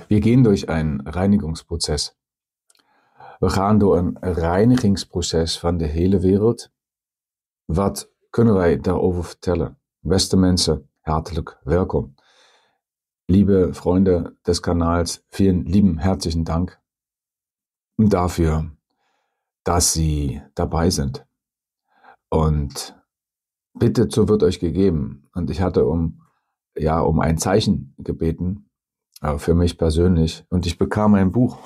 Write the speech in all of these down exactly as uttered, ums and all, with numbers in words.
We gehen durch een reinigingsproces. We gaan door een reinigingsproces van de hele wereld. Wat kunnen wij daarover vertellen? Beste mensen, hartelijk welkom. Liebe Freunde des Kanals, vielen lieben herzlichen Dank dafür, dass Sie dabei sind. Und bitte, so wird euch gegeben. Und ich hatte um, ja, um ein Zeichen gebeten, äh, für mich persönlich. Und ich bekam ein Buch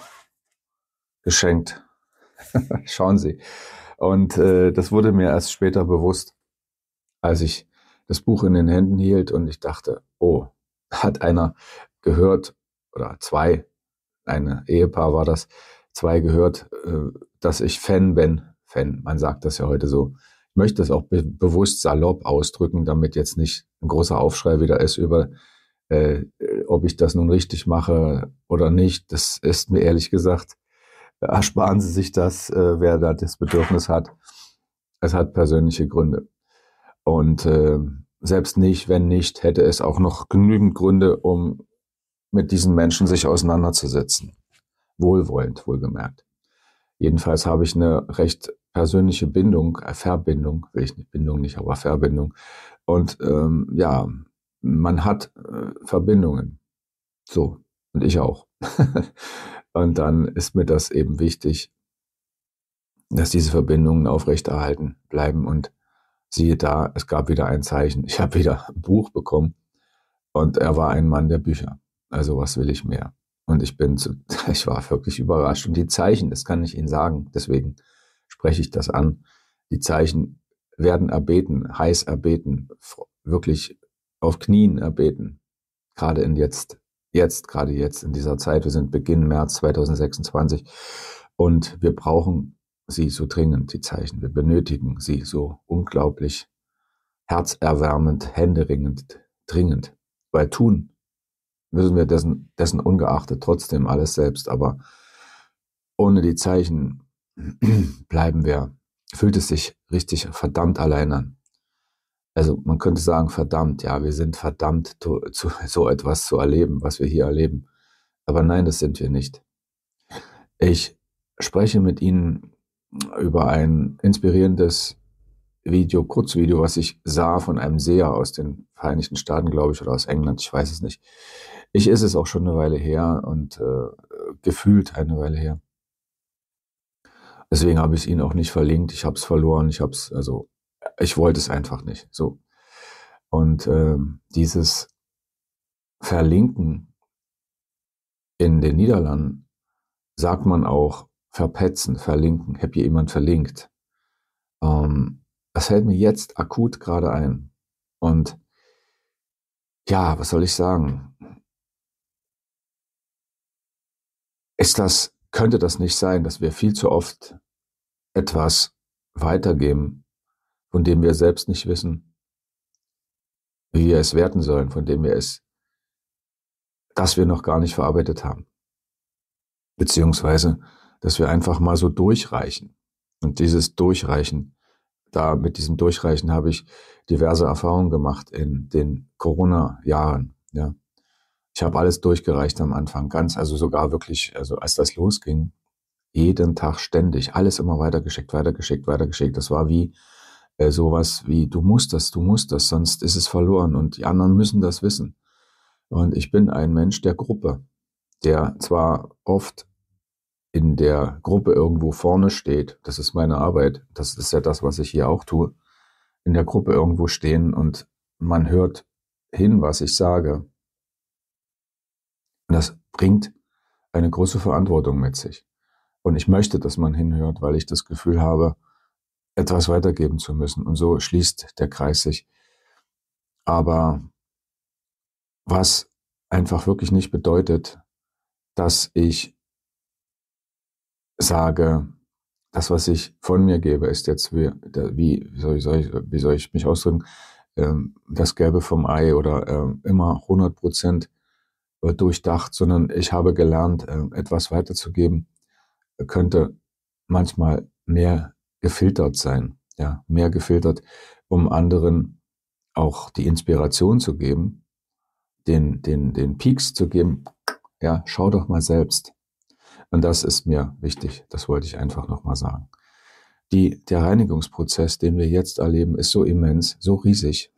geschenkt. Schauen Sie. Und äh, das wurde mir erst später bewusst, als ich das Buch in den Händen hielt und ich dachte, oh, hat einer gehört, oder zwei, ein Ehepaar war das, zwei gehört, äh, dass ich Fan bin. Fan, man sagt das ja heute so. Ich möchte das auch be bewusst salopp ausdrücken, damit jetzt nicht ein großer Aufschrei wieder ist über, äh, ob ich das nun richtig mache oder nicht. Das ist mir ehrlich gesagt, ersparen Sie sich das, äh, wer da das Bedürfnis hat. Es hat persönliche Gründe. Und äh, selbst nicht, wenn nicht, hätte es auch noch genügend Gründe, um mit diesen Menschen sich auseinanderzusetzen. Wohlwollend, wohlgemerkt. Jedenfalls habe ich eine recht persönliche Bindung, äh, Verbindung, will ich nicht, Bindung nicht, aber Verbindung. Und ähm, ja, man hat äh, Verbindungen. So, und ich auch. Und dann ist mir das eben wichtig, dass diese Verbindungen aufrechterhalten bleiben. Und siehe da, es gab wieder ein Zeichen. Ich habe wieder ein Buch bekommen und er war ein Mann der Bücher. Also was will ich mehr? Und ich bin, zu, ich war wirklich überrascht. Und die Zeichen, das kann ich Ihnen sagen, deswegen spreche ich das an. Die Zeichen werden erbeten, heiß erbeten, wirklich auf Knien erbeten. Gerade in jetzt, jetzt, gerade jetzt in dieser Zeit. Wir sind Beginn März zweitausendsechsundzwanzig und wir brauchen sie so dringend, die Zeichen. Wir benötigen sie so unglaublich herzerwärmend, händeringend, dringend. Weil tun müssen wir dessen, dessen ungeachtet trotzdem alles selbst. Aber ohne die Zeichen bleiben wir, fühlt es sich richtig verdammt allein an. Also man könnte sagen, verdammt, ja, wir sind verdammt, zu, zu, so etwas zu erleben, was wir hier erleben. Aber nein, das sind wir nicht. Ich spreche mit Ihnen über ein inspirierendes Video, Kurzvideo, was ich sah von einem Seher aus den Vereinigten Staaten, glaube ich, oder aus England, ich weiß es nicht. Ich ist es auch schon eine Weile her und äh, gefühlt eine Weile her. Deswegen habe ich es Ihnen auch nicht verlinkt, ich habe es verloren, ich habe es, also ich wollte es einfach nicht. So. Und äh, dieses Verlinken in den Niederlanden sagt man auch verpetzen, verlinken. Ich habe hier jemand verlinkt. Ähm, das fällt mir jetzt akut gerade ein. Und ja, was soll ich sagen? Ist das, könnte das nicht sein, dass wir viel zu oft etwas weitergeben, von dem wir selbst nicht wissen, wie wir es werten sollen, von dem wir es, das wir noch gar nicht verarbeitet haben. Beziehungsweise, dass wir einfach mal so durchreichen. Und dieses Durchreichen, da mit diesem Durchreichen habe ich diverse Erfahrungen gemacht in den Corona-Jahren. Ja. Ich habe alles durchgereicht am Anfang, ganz, also sogar wirklich, also als das losging, jeden Tag ständig, alles immer weitergeschickt, weitergeschickt, weitergeschickt. Das war wie äh, sowas wie, du musst das, du musst das, sonst ist es verloren und die anderen müssen das wissen. Und ich bin ein Mensch der Gruppe, der zwar oft in der Gruppe irgendwo vorne steht, das ist meine Arbeit, das ist ja das, was ich hier auch tue, in der Gruppe irgendwo stehen und man hört hin, was ich sage. Und das bringt eine große Verantwortung mit sich. Und ich möchte, dass man hinhört, weil ich das Gefühl habe, etwas weitergeben zu müssen. Und so schließt der Kreis sich. Aber was einfach wirklich nicht bedeutet, dass ich sage, das, was ich von mir gebe, ist jetzt wie, wie, soll, ich, soll, ich, wie soll ich mich ausdrücken, ähm, das Gelbe vom Ei oder ähm, immer hundert Prozent durchdacht, sondern ich habe gelernt, äh, etwas weiterzugeben, könnte manchmal mehr gefiltert sein, ja, mehr gefiltert, um anderen auch die Inspiration zu geben, den, den, den Peaks zu geben, Ja, schau doch mal selbst. Und das ist mir wichtig, das wollte ich einfach nochmal sagen. Die, der Reinigungsprozess, den wir jetzt erleben, ist so immens, so riesig,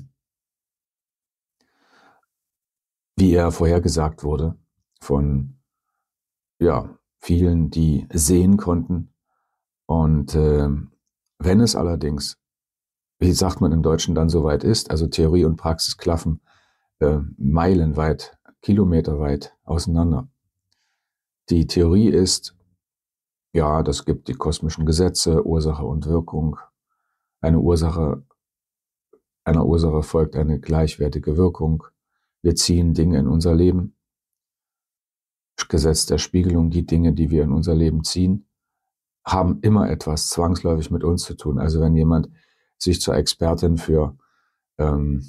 wie er vorhergesagt wurde von ja, vielen, die sehen konnten. Und äh, wenn es allerdings, wie sagt man im Deutschen, dann soweit ist, also Theorie und Praxis klaffen äh, meilenweit, kilometerweit auseinander. Die Theorie ist, ja, das gibt die kosmischen Gesetze, Ursache und Wirkung. Eine Ursache, einer Ursache folgt eine gleichwertige Wirkung. Wir ziehen Dinge in unser Leben. Gesetz der Spiegelung, die Dinge, die wir in unser Leben ziehen, haben immer etwas zwangsläufig mit uns zu tun. Also wenn jemand sich zur Expertin für, ähm,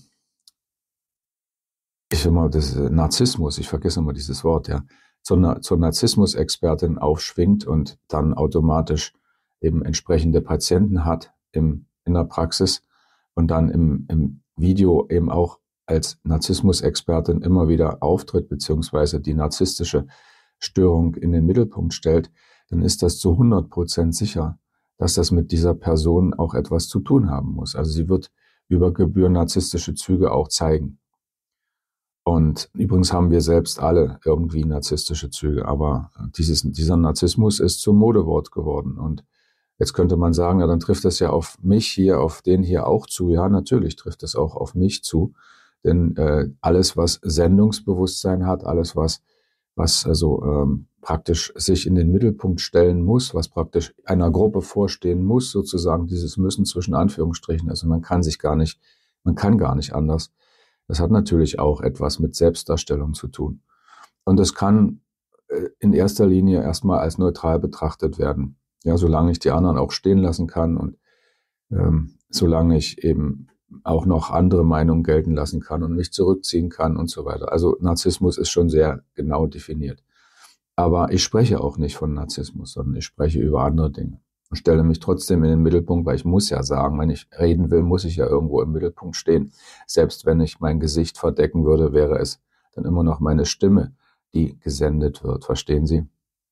ich will mal, das Narzissmus, ich vergesse immer dieses Wort, ja, zur, zur Narzissmus-Expertin aufschwingt und dann automatisch eben entsprechende Patienten hat im, in der Praxis und dann im, im Video eben auch als Narzissmus-Expertin immer wieder auftritt, beziehungsweise die narzisstische Störung in den Mittelpunkt stellt, dann ist das zu hundert Prozent sicher, dass das mit dieser Person auch etwas zu tun haben muss. Also sie wird über Gebühr narzisstische Züge auch zeigen. Und übrigens haben wir selbst alle irgendwie narzisstische Züge, aber dieses, dieser Narzissmus ist zum Modewort geworden. Und jetzt könnte man sagen, ja, dann trifft das ja auf mich hier, auf den hier auch zu. Ja, natürlich trifft das auch auf mich zu. Denn äh, alles, was Sendungsbewusstsein hat, alles, was, was also ähm, praktisch sich in den Mittelpunkt stellen muss, was praktisch einer Gruppe vorstehen muss, sozusagen dieses Müssen zwischen Anführungsstrichen. Also man kann sich gar nicht, man kann gar nicht anders. Das hat natürlich auch etwas mit Selbstdarstellung zu tun. Und das kann äh, in erster Linie erstmal als neutral betrachtet werden. Ja, solange ich die anderen auch stehen lassen kann und ähm, solange ich eben auch noch andere Meinungen gelten lassen kann und mich zurückziehen kann und so weiter. Also Narzissmus ist schon sehr genau definiert. Aber ich spreche auch nicht von Narzissmus, sondern ich spreche über andere Dinge und stelle mich trotzdem in den Mittelpunkt, weil ich muss ja sagen, wenn ich reden will, muss ich ja irgendwo im Mittelpunkt stehen. Selbst wenn ich mein Gesicht verdecken würde, wäre es dann immer noch meine Stimme, die gesendet wird. Verstehen Sie?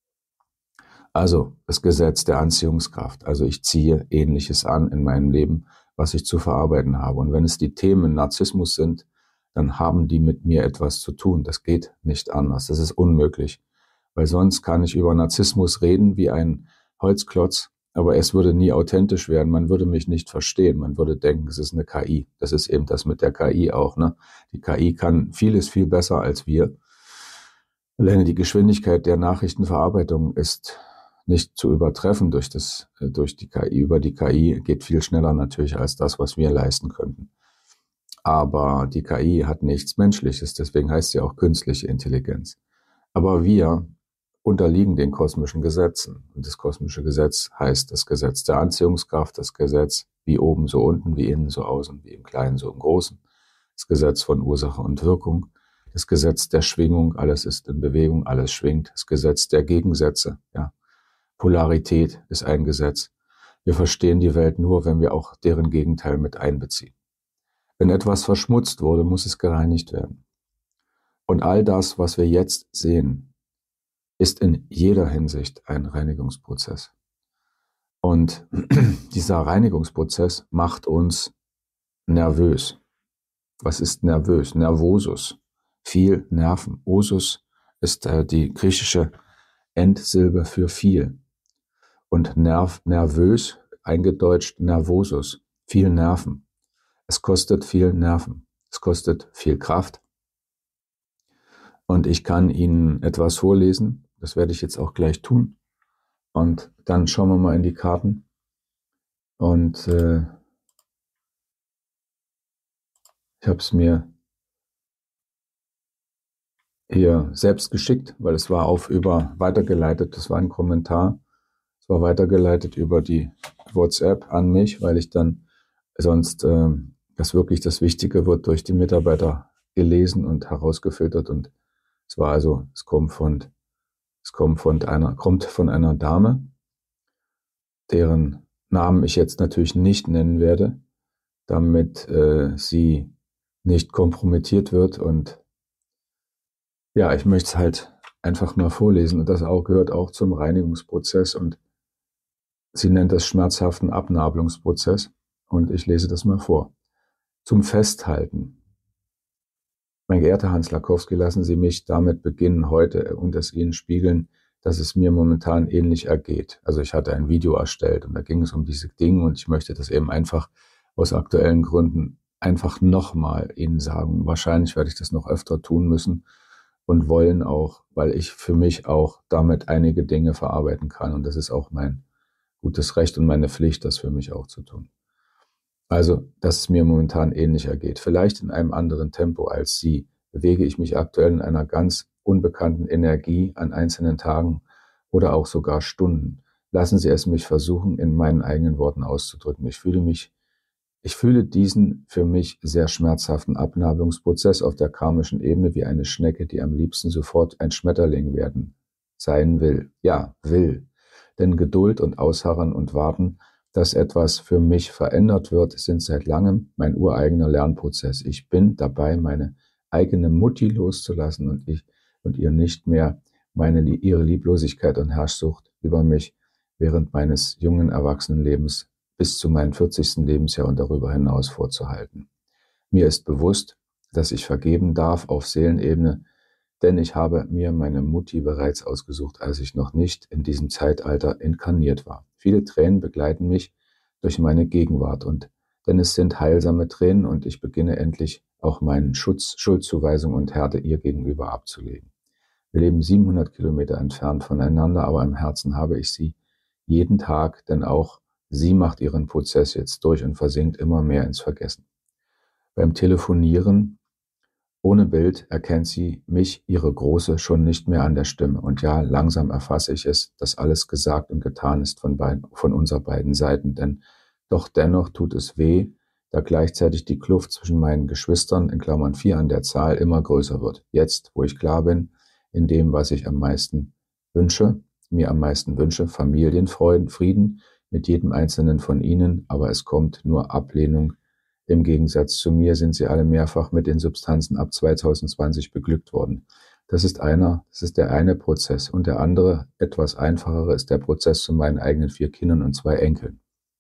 Also das Gesetz der Anziehungskraft. Also ich ziehe Ähnliches an in meinem Leben, was ich zu verarbeiten habe. Und wenn es die Themen Narzissmus sind, dann haben die mit mir etwas zu tun. Das geht nicht anders. Das ist unmöglich. Weil sonst kann ich über Narzissmus reden wie ein Holzklotz, aber es würde nie authentisch werden. Man würde mich nicht verstehen. Man würde denken, es ist eine K I. Das ist eben das mit der K I auch, ne? Die K I kann vieles viel besser als wir. Alleine die Geschwindigkeit der Nachrichtenverarbeitung ist nicht zu übertreffen durch das, durch die K I. Über die K I geht viel schneller natürlich als das, was wir leisten könnten. Aber die K I hat nichts Menschliches, deswegen heißt sie auch künstliche Intelligenz. Aber wir unterliegen den kosmischen Gesetzen. Und das kosmische Gesetz heißt das Gesetz der Anziehungskraft, das Gesetz wie oben so unten, wie innen so außen, wie im Kleinen so im Großen, das Gesetz von Ursache und Wirkung, das Gesetz der Schwingung, alles ist in Bewegung, alles schwingt, das Gesetz der Gegensätze, ja. Polarität ist ein Gesetz. Wir verstehen die Welt nur, wenn wir auch deren Gegenteil mit einbeziehen. Wenn etwas verschmutzt wurde, muss es gereinigt werden. Und all das, was wir jetzt sehen, ist in jeder Hinsicht ein Reinigungsprozess. Und dieser Reinigungsprozess macht uns nervös. Was ist nervös? Nervosus. Viel Nerven. Osus ist äh, die griechische Endsilbe für viel. Und nerv, nervös, eingedeutscht nervosus, viel Nerven. Es kostet viel Nerven. Es kostet viel Kraft. Und ich kann Ihnen etwas vorlesen. Das werde ich jetzt auch gleich tun. Und dann schauen wir mal in die Karten. Und äh, ich habe es mir hier selbst geschickt, weil es war auf über weitergeleitet. Das war ein Kommentar. Es war weitergeleitet über die WhatsApp an mich, weil ich dann sonst äh, das wirklich das Wichtige wird durch die Mitarbeiter gelesen und herausgefiltert. Und es war also, es kommt von, es kommt von einer, kommt von einer Dame, deren Namen ich jetzt natürlich nicht nennen werde, damit äh, sie nicht kompromittiert wird und Ja, ich möchte es halt einfach mal vorlesen und das auch gehört auch zum Reinigungsprozess und sie nennt das schmerzhaften Abnabelungsprozess und ich lese das mal vor. Zum Festhalten. Mein geehrter Hans Lakowski, lassen Sie mich damit beginnen heute und es Ihnen spiegeln, dass es mir momentan ähnlich ergeht. Also ich hatte ein Video erstellt und da ging es um diese Dinge und ich möchte das eben einfach aus aktuellen Gründen einfach nochmal Ihnen sagen. Wahrscheinlich werde ich das noch öfter tun müssen und wollen auch, weil ich für mich auch damit einige Dinge verarbeiten kann und das ist auch mein gutes Recht und meine Pflicht, das für mich auch zu tun. Also, dass es mir momentan ähnlich ergeht. Vielleicht in einem anderen Tempo als Sie, bewege ich mich aktuell in einer ganz unbekannten Energie an einzelnen Tagen oder auch sogar Stunden. Lassen Sie es mich versuchen, in meinen eigenen Worten auszudrücken. Ich fühle mich, ich fühle diesen für mich sehr schmerzhaften Abnabelungsprozess auf der karmischen Ebene wie eine Schnecke, die am liebsten sofort ein Schmetterling werden sein will. Ja, will. Denn Geduld und Ausharren und Warten, dass etwas für mich verändert wird, sind seit langem mein ureigener Lernprozess. Ich bin dabei, meine eigene Mutti loszulassen und ich und ihr nicht mehr meine, ihre Lieblosigkeit und Herrschsucht über mich während meines jungen Erwachsenenlebens bis zu meinem vierzigsten Lebensjahr und darüber hinaus vorzuhalten. Mir ist bewusst, dass ich vergeben darf auf Seelenebene, denn ich habe mir meine Mutti bereits ausgesucht, als ich noch nicht in diesem Zeitalter inkarniert war. Viele Tränen begleiten mich durch meine Gegenwart und denn es sind heilsame Tränen und ich beginne endlich auch meinen Schutz, Schuldzuweisung und Härte ihr gegenüber abzulegen. Wir leben siebenhundert Kilometer entfernt voneinander, aber im Herzen habe ich sie jeden Tag, denn auch sie macht ihren Prozess jetzt durch und versinkt immer mehr ins Vergessen. Beim Telefonieren ohne Bild erkennt sie mich, ihre Große, schon nicht mehr an der Stimme. Und ja, langsam erfasse ich es, dass alles gesagt und getan ist von, beiden, von unserer beiden Seiten. Denn doch dennoch tut es weh, da gleichzeitig die Kluft zwischen meinen Geschwistern, in Klammern vier an der Zahl, immer größer wird. Jetzt, wo ich klar bin, in dem, was ich am meisten wünsche, mir am meisten wünsche, Familienfreuden, Frieden mit jedem einzelnen von ihnen, aber es kommt nur Ablehnung. Im Gegensatz zu mir sind sie alle mehrfach mit den Substanzen ab zweitausendzwanzig beglückt worden. Das ist einer, das ist der eine Prozess. Und der andere, etwas einfachere, ist der Prozess zu meinen eigenen vier Kindern und zwei Enkeln,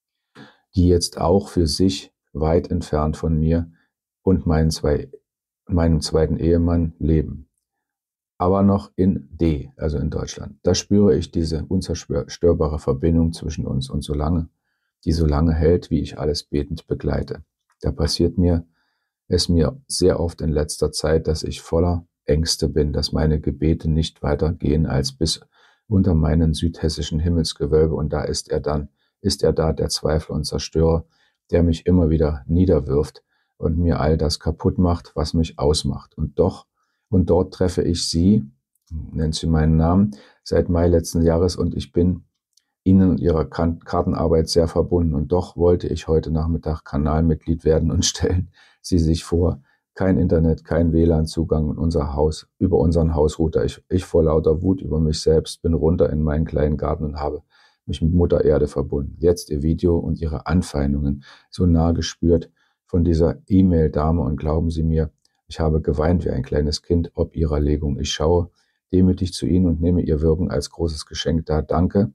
die jetzt auch für sich weit entfernt von mir und meinen zwei, meinem zweiten Ehemann leben. Aber noch in D, also in Deutschland. Da spüre ich diese unzerstörbare Verbindung zwischen uns und solange, die so lange hält, wie ich alles betend begleite. Da passiert mir es mir sehr oft in letzter Zeit, dass ich voller Ängste bin, dass meine Gebete nicht weitergehen als bis unter meinen südhessischen Himmelsgewölbe und da ist er dann, ist er da, der Zweifel und Zerstörer, der mich immer wieder niederwirft und mir all das kaputt macht, was mich ausmacht. Und doch, und dort treffe ich sie, nennt sie meinen Namen, seit Mai letzten Jahres und ich bin Ihnen und Ihrer Kartenarbeit sehr verbunden und doch wollte ich heute Nachmittag Kanalmitglied werden und stellen Sie sich vor, kein Internet, kein W L A N-Zugang in unser Haus, über unseren Hausrouter. Ich, ich vor lauter Wut über mich selbst bin runter in meinen kleinen Garten und habe mich mit Mutter Erde verbunden. Jetzt Ihr Video und Ihre Anfeindungen so nah gespürt von dieser E-Mail-Dame und glauben Sie mir, ich habe geweint wie ein kleines Kind ob Ihrer Legung. Ich schaue demütig zu Ihnen und nehme Ihr Wirken als großes Geschenk dar. Danke,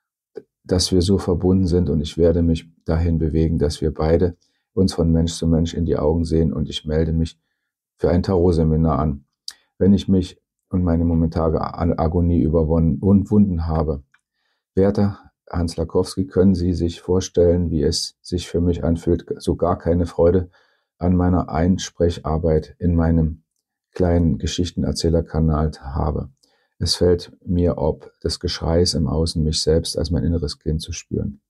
dass wir so verbunden sind und ich werde mich dahin bewegen, dass wir beide uns von Mensch zu Mensch in die Augen sehen und ich melde mich für ein Tarot-Seminar an, wenn ich mich und meine momentane Agonie überwunden und Wunden habe. Werter Hans Lakowski, können Sie sich vorstellen, wie es sich für mich anfühlt, so gar keine Freude an meiner Einsprecharbeit in meinem kleinen Geschichtenerzählerkanal habe. Es fällt mir ob des Geschreis im Außen, mich selbst als mein inneres Kind zu spüren.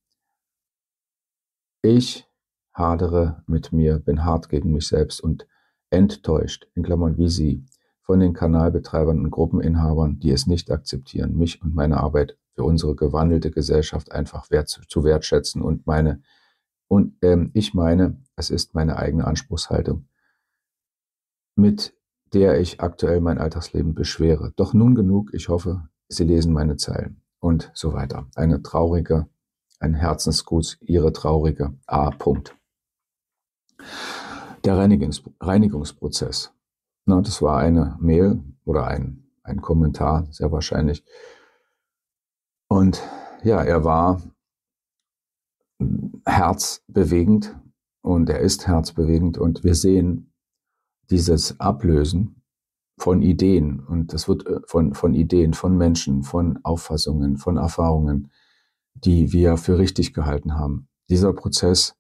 Ich hadere mit mir, bin hart gegen mich selbst und enttäuscht, in Klammern wie Sie, von den Kanalbetreibern und Gruppeninhabern, die es nicht akzeptieren, mich und meine Arbeit für unsere gewandelte Gesellschaft einfach wert, zu wertschätzen und meine, und ähm, ich meine, es ist meine eigene Anspruchshaltung, mit der ich aktuell mein Alltagsleben beschwere. Doch nun genug, ich hoffe, Sie lesen meine Zeilen und so weiter. Eine traurige, ein Herzensgruß, Ihre traurige A. -Punkt. Der Reinigungs Reinigungsprozess. Na, das war eine Mail oder ein, ein Kommentar, sehr wahrscheinlich. Und ja, er war herzbewegend und er ist herzbewegend und wir sehen dieses Ablösen von Ideen und das wird von, von Ideen, von Menschen, von Auffassungen, von Erfahrungen, die wir für richtig gehalten haben. Dieser Prozess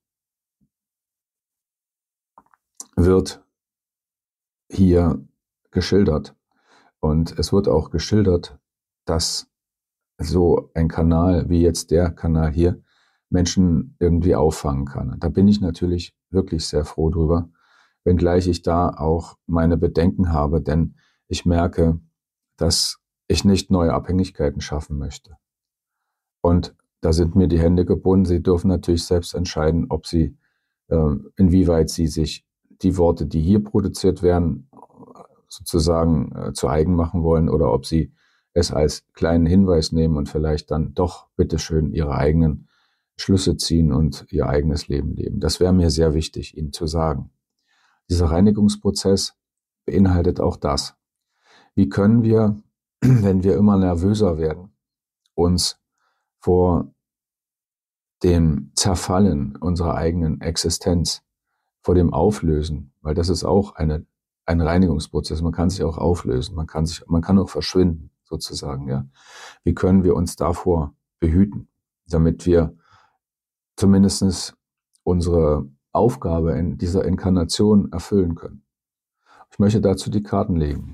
wird hier geschildert und es wird auch geschildert, dass so ein Kanal wie jetzt der Kanal hier Menschen irgendwie auffangen kann. Da bin ich natürlich wirklich sehr froh drüber, wenngleich ich da auch meine Bedenken habe, denn ich merke, dass ich nicht neue Abhängigkeiten schaffen möchte. Und da sind mir die Hände gebunden. Sie dürfen natürlich selbst entscheiden, ob sie, äh, inwieweit sie sich die Worte, die hier produziert werden, sozusagen äh, zu eigen machen wollen oder ob sie es als kleinen Hinweis nehmen und vielleicht dann doch bitteschön ihre eigenen Schlüsse ziehen und ihr eigenes Leben leben. Das wäre mir sehr wichtig, Ihnen zu sagen. Dieser Reinigungsprozess beinhaltet auch das. Wie können wir, wenn wir immer nervöser werden, uns vor dem Zerfallen unserer eigenen Existenz, vor dem Auflösen, weil das ist auch eine, ein Reinigungsprozess. Man kann sich auch auflösen, man kann sich, man kann auch verschwinden, sozusagen, ja. Wie können wir uns davor behüten, damit wir zumindest unsere Aufgabe in dieser Inkarnation erfüllen können? Ich möchte dazu die Karten legen.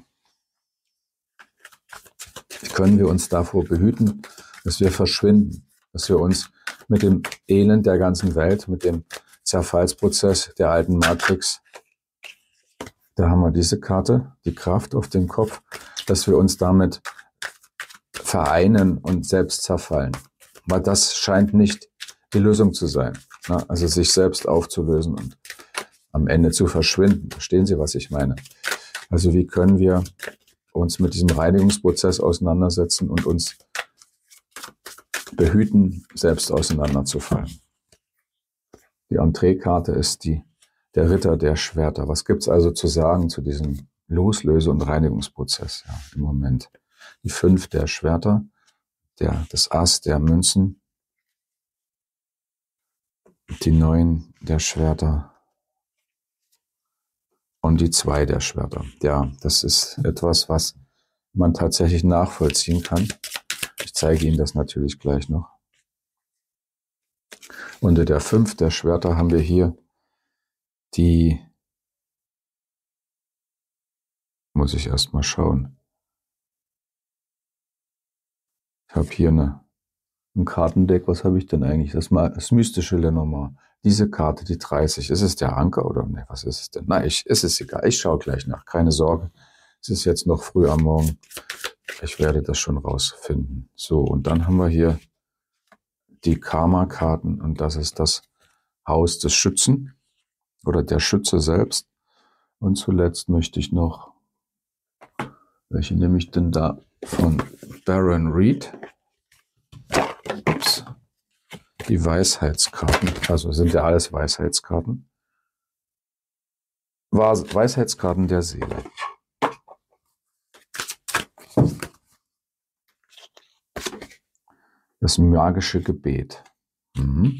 Wie können wir uns davor behüten, dass wir verschwinden, dass wir uns mit dem Elend der ganzen Welt, mit dem Zerfallsprozess der alten Matrix, da haben wir diese Karte, die Kraft auf dem Kopf, dass wir uns damit vereinen und selbst zerfallen. Weil das scheint nicht die Lösung zu sein. Ne? Also sich selbst aufzulösen und am Ende zu verschwinden. Verstehen Sie, was ich meine? Also wie können wir uns mit diesem Reinigungsprozess auseinandersetzen und uns behüten, selbst auseinanderzufallen? Die Entreekarte ist die, der Ritter der Schwerter. Was gibt es also zu sagen zu diesem Loslöse- und Reinigungsprozess ja, im Moment? Die fünf der Schwerter, der, das Ass der Münzen, die neun der Schwerter und die zwei der Schwerter. Ja, das ist etwas, was man tatsächlich nachvollziehen kann. Ich zeige Ihnen das natürlich gleich noch. Unter der fünf der Schwerter haben wir hier die, muss ich erst mal schauen. Ich habe hier eine, ein Kartendeck. Was habe ich denn eigentlich? Das, mal, das mystische Lenormand. Diese Karte, die dreißig. Ist es der Anker oder ne? Was ist es denn? Nein, ich, es ist egal. Ich schaue gleich nach. Keine Sorge. Es ist jetzt noch früh am Morgen. Ich werde das schon rausfinden. So, und dann haben wir hier die Karma-Karten und das ist das Haus des Schützen oder der Schütze selbst. Und zuletzt möchte ich noch, welche nehme ich denn da von Baron Reed? Ups. Die Weisheitskarten, also sind ja alles Weisheitskarten. Weisheitskarten der Seele. Das magische Gebet. Mhm.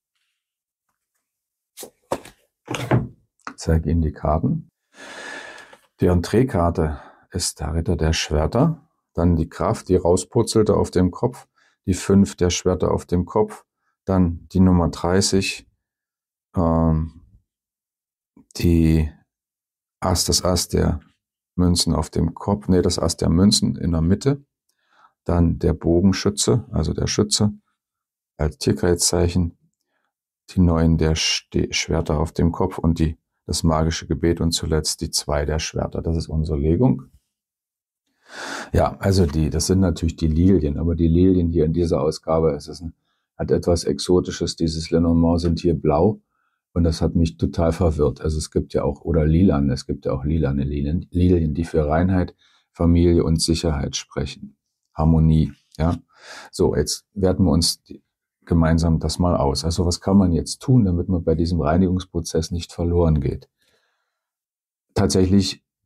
Ich zeige Ihnen die Karten. Die Entreekarte ist der Ritter der Schwerter. Dann die Kraft, die rauspurzelte auf dem Kopf. Die fünf der Schwerter auf dem Kopf. Dann die Nummer dreißig. Ähm, die Ass, das Ass der Münzen auf dem Kopf. Ne, das Ass der Münzen in der Mitte. Dann der Bogenschütze, also der Schütze als Tierkreiszeichen, die neun der Ste Schwerter auf dem Kopf und die, das magische Gebet und zuletzt die zwei der Schwerter. Das ist unsere Legung. Ja, also die, das sind natürlich die Lilien, aber die Lilien hier in dieser Ausgabe, es ist ein, hat etwas Exotisches. Dieses Lenormand sind hier blau und das hat mich total verwirrt. Also es gibt ja auch, oder lilan, es gibt ja auch lilane Lilien, Lilien, die für Reinheit, Familie und Sicherheit sprechen. Harmonie, ja. So, jetzt werten wir uns die, gemeinsam das mal aus. Also was kann man jetzt tun, damit man bei diesem Reinigungsprozess nicht verloren geht? Tatsächlich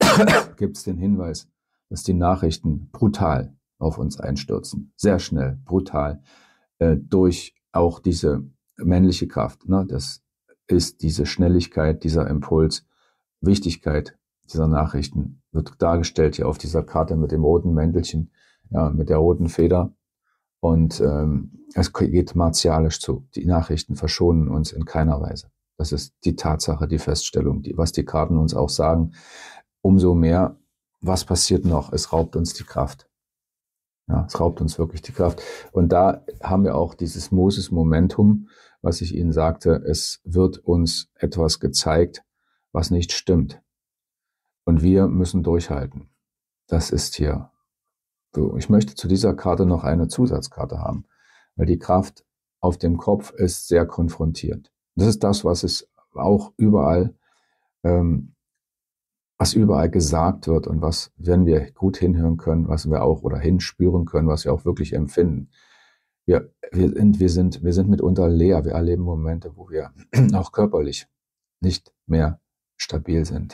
gibt es den Hinweis, dass die Nachrichten brutal auf uns einstürzen. Sehr schnell, brutal, äh, durch auch diese männliche Kraft. Ne? Das ist diese Schnelligkeit, dieser Impuls, Wichtigkeit dieser Nachrichten wird dargestellt hier auf dieser Karte mit dem roten Mäntelchen, ja, mit der roten Feder. Und ähm, es geht martialisch zu. Die Nachrichten verschonen uns in keiner Weise. Das ist die Tatsache, die Feststellung, die, was die Karten uns auch sagen. Umso mehr, was passiert noch? Es raubt uns die Kraft. Ja, es raubt uns wirklich die Kraft. Und da haben wir auch dieses Moses-Momentum, was ich Ihnen sagte. Es wird uns etwas gezeigt, was nicht stimmt. Und wir müssen durchhalten. Das ist hier so. Ich möchte zu dieser Karte noch eine Zusatzkarte haben, weil die Kraft auf dem Kopf ist sehr konfrontierend. Das ist das, was es auch überall, ähm, was überall gesagt wird und was, wenn wir gut hinhören können, was wir auch oder hinspüren können, was wir auch wirklich empfinden. Wir, wir, sind, wir, sind, wir sind mitunter leer. Wir erleben Momente, wo wir auch körperlich nicht mehr stabil sind.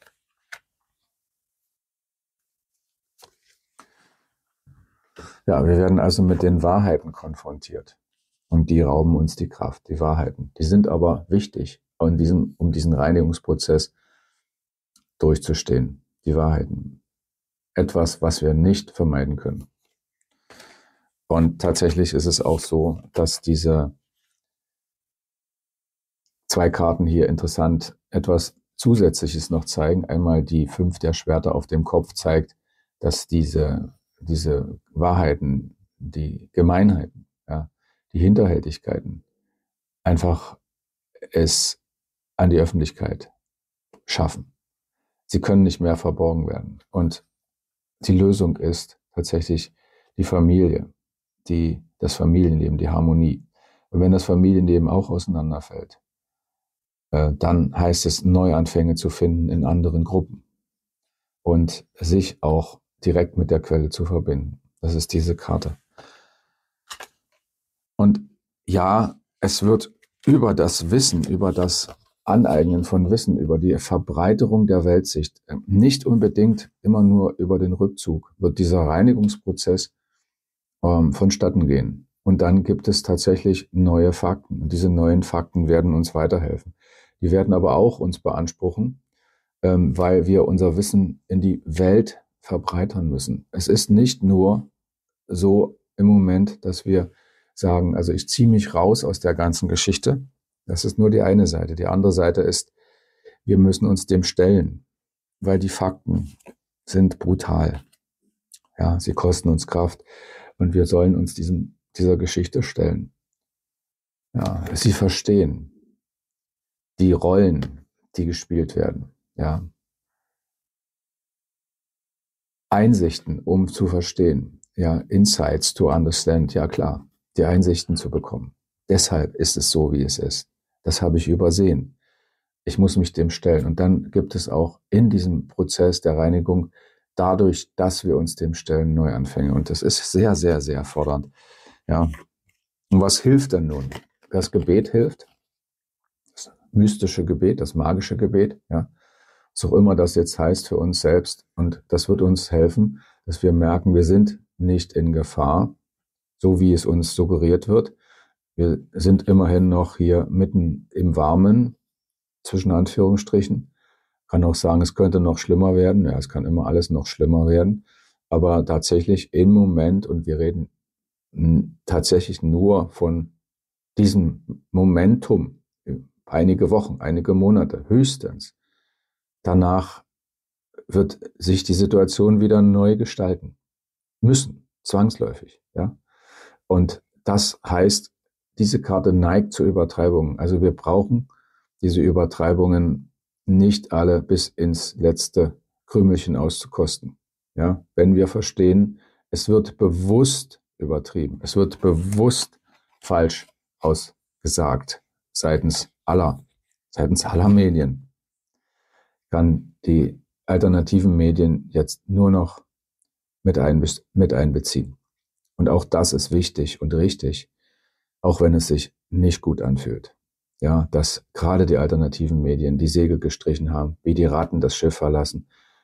Ja, wir werden also mit den Wahrheiten konfrontiert und die rauben uns die Kraft, die Wahrheiten. Die sind aber wichtig, um diesen, um diesen Reinigungsprozess durchzustehen, die Wahrheiten. Etwas, was wir nicht vermeiden können. Und tatsächlich ist es auch so, dass diese zwei Karten hier interessant etwas Zusätzliches noch zeigen. Einmal die fünf der Schwerter auf dem Kopf zeigt, dass diese diese Wahrheiten, die Gemeinheiten, ja, die Hinterhältigkeiten einfach es an die Öffentlichkeit schaffen. Sie können nicht mehr verborgen werden. Und die Lösung ist tatsächlich die Familie, die, das Familienleben, die Harmonie. Und wenn das Familienleben auch auseinanderfällt, äh, dann heißt es, Neuanfänge zu finden in anderen Gruppen und sich auch direkt mit der Quelle zu verbinden. Das ist diese Karte. Und ja, es wird über das Wissen, über das Aneignen von Wissen, über die Verbreiterung der Weltsicht, nicht unbedingt immer nur über den Rückzug, wird dieser Reinigungsprozess ähm, vonstatten gehen. Und dann gibt es tatsächlich neue Fakten. Und diese neuen Fakten werden uns weiterhelfen. Die werden aber auch uns beanspruchen, ähm, weil wir unser Wissen in die Welt verbreitern müssen. Es ist nicht nur so im Moment, dass wir sagen, also ich ziehe mich raus aus der ganzen Geschichte. Das ist nur die eine Seite. Die andere Seite ist, wir müssen uns dem stellen, weil die Fakten sind brutal. Ja, sie kosten uns Kraft und wir sollen uns diesen, dieser Geschichte stellen. Ja, sie verstehen die Rollen, die gespielt werden. Ja, Einsichten, um zu verstehen. Ja, Insights to understand. Ja, klar, die Einsichten zu bekommen. Deshalb ist es so, wie es ist. Das habe ich übersehen. Ich muss mich dem stellen. Und dann gibt es auch in diesem Prozess der Reinigung, dadurch, dass wir uns dem stellen, Neuanfänge. Und das ist sehr, sehr, sehr fordernd. Ja. Und was hilft denn nun? Das Gebet hilft. Das mystische Gebet, das magische Gebet. Ja. Was auch immer das jetzt heißt für uns selbst. Und das wird uns helfen, dass wir merken, wir sind nicht in Gefahr, so wie es uns suggeriert wird. Wir sind immerhin noch hier mitten im Warmen, zwischen Anführungsstrichen. Kann auch sagen, es könnte noch schlimmer werden. Ja, es kann immer alles noch schlimmer werden. Aber tatsächlich im Moment, und wir reden tatsächlich nur von diesem Momentum, einige Wochen, einige Monate, höchstens. Danach wird sich die Situation wieder neu gestalten müssen, zwangsläufig. Ja? Und das heißt, diese Karte neigt zu Übertreibungen. Also wir brauchen diese Übertreibungen nicht alle bis ins letzte Krümelchen auszukosten. Ja? Wenn wir verstehen, es wird bewusst übertrieben, es wird bewusst falsch ausgesagt seitens aller, seitens aller Medien, kann die alternativen Medien jetzt nur noch mit, einbe- mit einbeziehen. Und auch das ist wichtig und richtig, auch wenn es sich nicht gut anfühlt. Ja, dass gerade die alternativen Medien die Segel gestrichen haben, wie die Ratten das Schiff verlassen,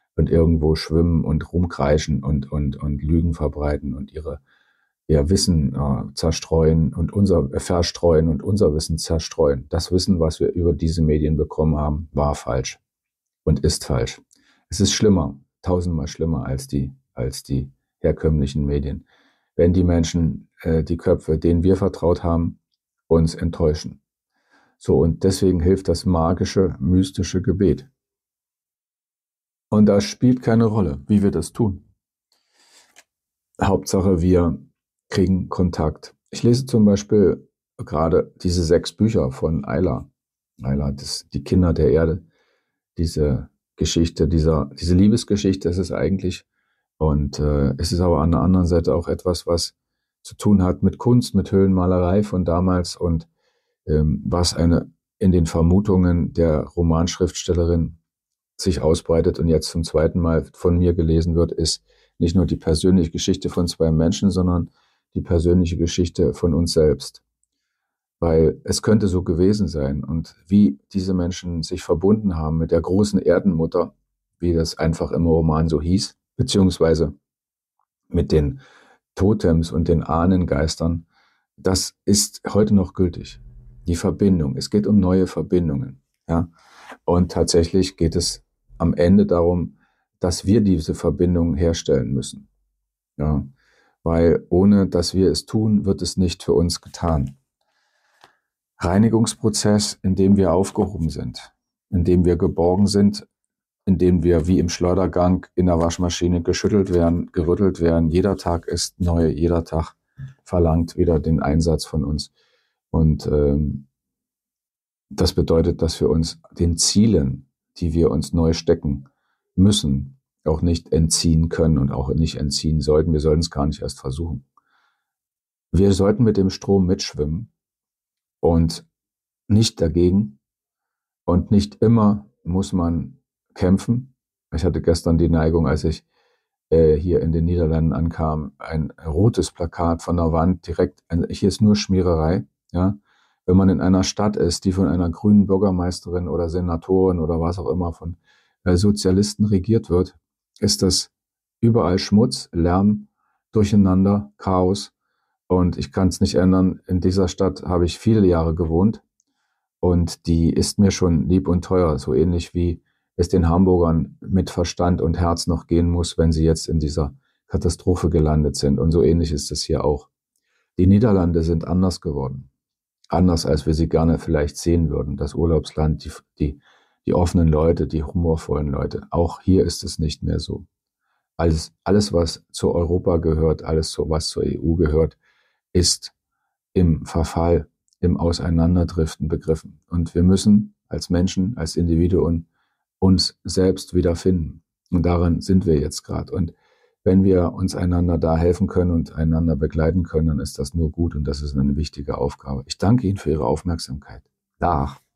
und irgendwo schwimmen und rumkreischen und, und, und Lügen verbreiten und ihre, ihr Wissen äh, zerstreuen und unser äh, verstreuen und unser Wissen zerstreuen. Das Wissen, was wir über diese Medien bekommen haben, war falsch und ist falsch. Es ist schlimmer, tausendmal schlimmer als die, als die herkömmlichen Medien, wenn die Menschen, äh, die Köpfe, denen wir vertraut haben, uns enttäuschen. So, und deswegen hilft das magische, mystische Gebet. Und das spielt keine Rolle, wie wir das tun. Hauptsache, wir kriegen Kontakt. Ich lese zum Beispiel gerade diese sechs Bücher von Ayla. Ayla, das, die Kinder der Erde. Diese Geschichte, dieser, diese Liebesgeschichte ist es eigentlich. Und äh, es ist aber an der anderen Seite auch etwas, was zu tun hat mit Kunst, mit Höhlenmalerei von damals und ähm, was eine in den Vermutungen der Romanschriftstellerin sich ausbreitet und jetzt zum zweiten Mal von mir gelesen wird, ist nicht nur die persönliche Geschichte von zwei Menschen, sondern die persönliche Geschichte von uns selbst. Weil es könnte so gewesen sein und wie diese Menschen sich verbunden haben mit der großen Erdenmutter, wie das einfach im Roman so hieß, beziehungsweise mit den Totems und den Ahnengeistern, das ist heute noch gültig. Die Verbindung, es geht um neue Verbindungen. Ja? Und tatsächlich geht es am Ende darum, dass wir diese Verbindung herstellen müssen. Ja? Weil ohne dass wir es tun, wird es nicht für uns getan. Reinigungsprozess, in dem wir aufgehoben sind, in dem wir geborgen sind, in dem wir wie im Schleudergang in der Waschmaschine geschüttelt werden, gerüttelt werden. Jeder Tag ist neu, jeder Tag verlangt wieder den Einsatz von uns. Und ähm, das bedeutet, dass wir uns den Zielen, die wir uns neu stecken müssen, auch nicht entziehen können und auch nicht entziehen sollten. Wir sollten es gar nicht erst versuchen. Wir sollten mit dem Strom mitschwimmen und nicht dagegen. Und nicht immer muss man kämpfen. Ich hatte gestern die Neigung, als ich äh, hier in den Niederlanden ankam, ein rotes Plakat von der Wand direkt, hier ist nur Schmiererei, ja. Wenn man in einer Stadt ist, die von einer grünen Bürgermeisterin oder Senatorin oder was auch immer von äh, Sozialisten regiert wird, ist das überall Schmutz, Lärm, Durcheinander, Chaos. Und ich kann es nicht ändern. In dieser Stadt habe ich viele Jahre gewohnt und die ist mir schon lieb und teuer, so ähnlich wie es den Hamburgern mit Verstand und Herz noch gehen muss, wenn sie jetzt in dieser Katastrophe gelandet sind. Und so ähnlich ist es hier auch. Die Niederlande sind anders geworden. Anders, als wir sie gerne vielleicht sehen würden. Das Urlaubsland, die, die, die offenen Leute, die humorvollen Leute. Auch hier ist es nicht mehr so. Alles, alles was zu Europa gehört, alles, was zur E U gehört, ist im Verfall, im Auseinanderdriften begriffen. Und wir müssen als Menschen, als Individuen uns selbst wiederfinden. Und daran sind wir jetzt gerade. Und wenn wir uns einander da helfen können und einander begleiten können, dann ist das nur gut und das ist eine wichtige Aufgabe. Ich danke Ihnen für Ihre Aufmerksamkeit. Dag.